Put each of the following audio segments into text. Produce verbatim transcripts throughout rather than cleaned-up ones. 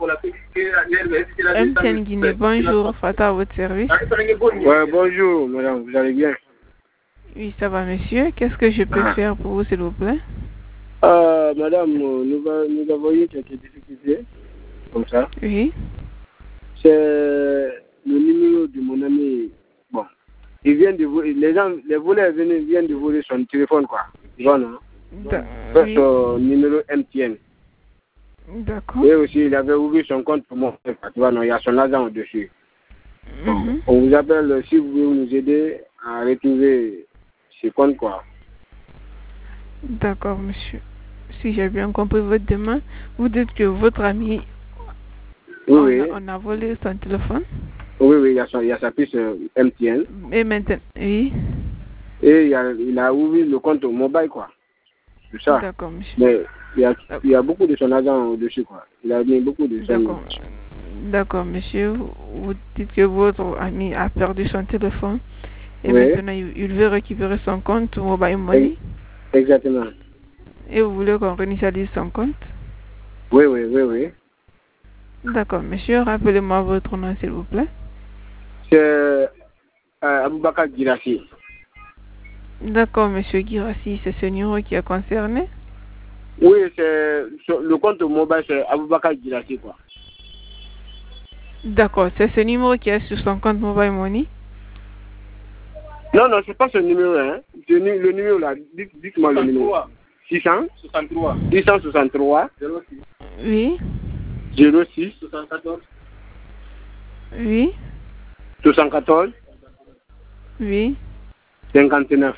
M T N Guinée, bonjour, Fata à votre service. Ouais, bonjour, madame, vous allez bien? Oui, ça va, monsieur. Qu'est-ce que je peux Ah. faire pour vous, s'il vous plaît? Euh, madame, nous, va- nous avons eu quelques difficultés, comme ça. Oui. C'est le numéro de mon ami. Bon, il vient de voler, les gens, les voleurs viennent, viennent de voler son téléphone, quoi. Tu vois, non? Da- C'est oui. son numéro M T N. D'accord. Et aussi, il avait ouvert son compte pour moi. Tu vois, non, il y a son argent au-dessus. Mhm. On vous appelle si vous voulez nous aider à retrouver ce compte, quoi. D'accord, monsieur. Si j'ai bien compris votre demande, vous dites que votre ami, Oui, on, oui. a, on a volé son téléphone. Oui, oui, il y a, son, il y a sa puce euh, M T N. Et maintenant, oui. Et il a, il a ouvert le compte au mobile, quoi. C'est ça. D'accord, monsieur. Mais il y, a, il y a beaucoup de son argent au-dessus, quoi. Il a mis beaucoup de son... D'accord. D'accord, monsieur. Vous dites que votre ami a perdu son téléphone. Et Oui. maintenant, il, il veut récupérer son compte mobile money. Exactement. Et vous voulez qu'on réinitialise son compte? Oui, oui, oui, oui. D'accord, monsieur. Rappelez-moi votre nom, s'il vous plaît. C'est euh, Aboubakar Girassi. D'accord, monsieur Girassi, c'est ce numéro qui est concerné? Oui, c'est sur le compte mobile, c'est Aboubakar Girassi, quoi. D'accord, c'est ce numéro qui est sur son compte mobile money? Non, non, c'est pas ce numéro, hein. Le, nu- le numéro là, dites, dites-moi le numéro. six cent soixante-trois. six cent soixante-trois. Oui. zéro six. soixante-quatorze. Oui. soixante-quatorze. Oui. cinquante-neuf.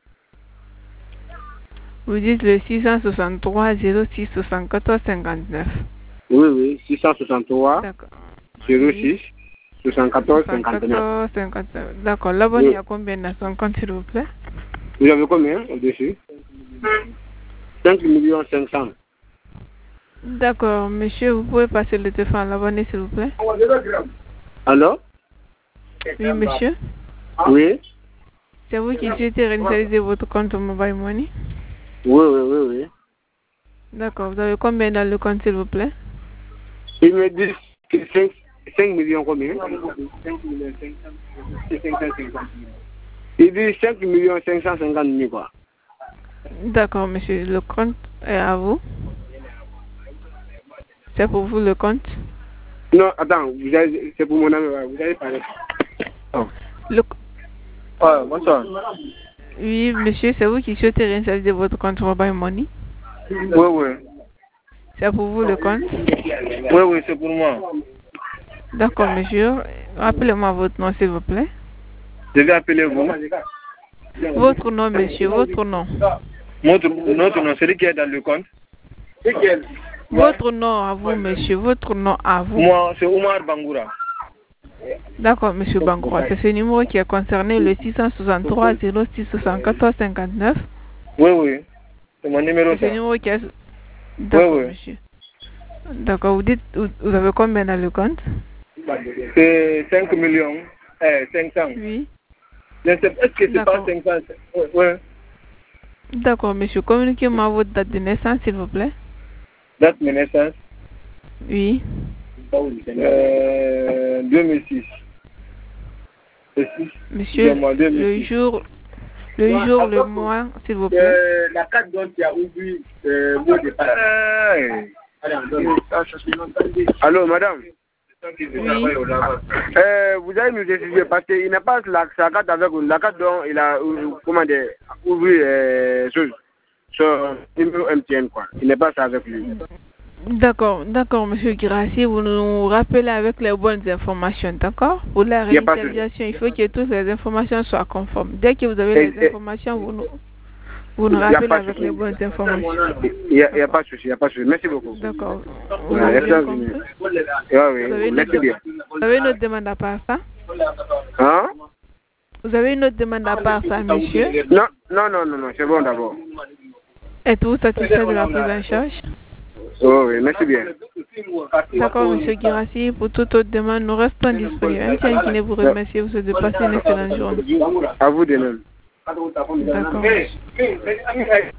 Vous dites le six cent soixante-trois zéro six soixante-quatorze cinquante-neuf. Oui, oui, six cent soixante-trois. D'accord. zéro Oui. six. soixante-quatorze cinquante-neuf. soixante-quatorze cinquante-neuf. D'accord, l'abonné Oui. a combien dans son compte, s'il vous plaît? Vous avez combien au-dessus? cinq millions cinq cents. D'accord, monsieur, vous pouvez passer le téléphone à l'abonné, s'il vous plaît? Alors? Oui, monsieur. Oui. C'est vous qui souhaitez réinitialiser votre compte mobile money? Oui, oui, oui, oui. D'accord, vous avez combien dans le compte, s'il vous plaît? Il me dit que cinq millions combien? Il dit cinq millions cinq cent cinquante mille, quoi. D'accord, monsieur, le compte est à vous. C'est pour vous le compte? Non, attends, vous avez, c'est pour mon ami, vous avez parlé. Oh. Le... Ouais, bonsoir. Oui, monsieur, c'est vous qui souhaitez réinitialiser votre compte mobile money? Oui, oui. C'est pour vous le compte? Oui, oui, c'est pour moi. D'accord, monsieur. Rappelez-moi votre nom, s'il vous plaît. Je vais appeler vous. Votre nom, monsieur, votre nom. Notre, notre nom, celui qui est dans le compte. Votre nom à vous, monsieur, votre nom à vous. Moi, c'est Omar Bangoura. D'accord, monsieur Bangoura. C'est ce numéro qui est concerné, le six cent soixante-trois zéro six soixante-quatorze cinquante-neuf. Oui, oui. C'est mon numéro. C'est ce numéro qui est... D'accord, oui, oui. monsieur. D'accord, vous dites, vous, vous avez combien dans le compte? C'est cinq millions. Eh, cinq cents. Oui. Est-ce que c'est pas cinq cents? Oui. Oui. D'accord, monsieur. Communiquez-moi votre date de naissance, s'il vous plaît. Date de naissance? Oui. Euh, deux mille six. Monsieur, le jour, le jour, le mois, s'il vous plaît. Euh, la carte dont tu as oublié le mot de passe. Allô, madame? Oui. Euh, vous allez nous expliquer parce qu'il n'a pas la, sa carte avec vous. La carte dont il a comment dire, ouvert euh, ce, ce numéro M T N, quoi. Il n'est pas ça avec lui. D'accord, d'accord, monsieur Girassi, vous nous rappelez avec les bonnes informations, d'accord? Pour la réinitialisation, il faut que toutes les informations soient conformes. Dès que vous avez les et, informations, vous nous, vous nous rappelez avec les bonnes informations. Il n'y a, a pas de souci, il n'y a pas de souci. Merci beaucoup. D'accord. Vous avez bien compris? Oui, oui, vous avez une merci autre, bien. Vous avez une autre demande à part ça? Hein? Vous avez une autre demande à part ça, monsieur? Non, non, non, non, non, c'est bon d'abord. Êtes-vous satisfait de la prise en charge? Oh, oui, merci bien. D'accord, monsieur Girassi. Pour toute autre demande, nous restons disponibles. Un tien qui vous remercie. Vous souhaite de passer une excellente journée. À vous de même. D'accord.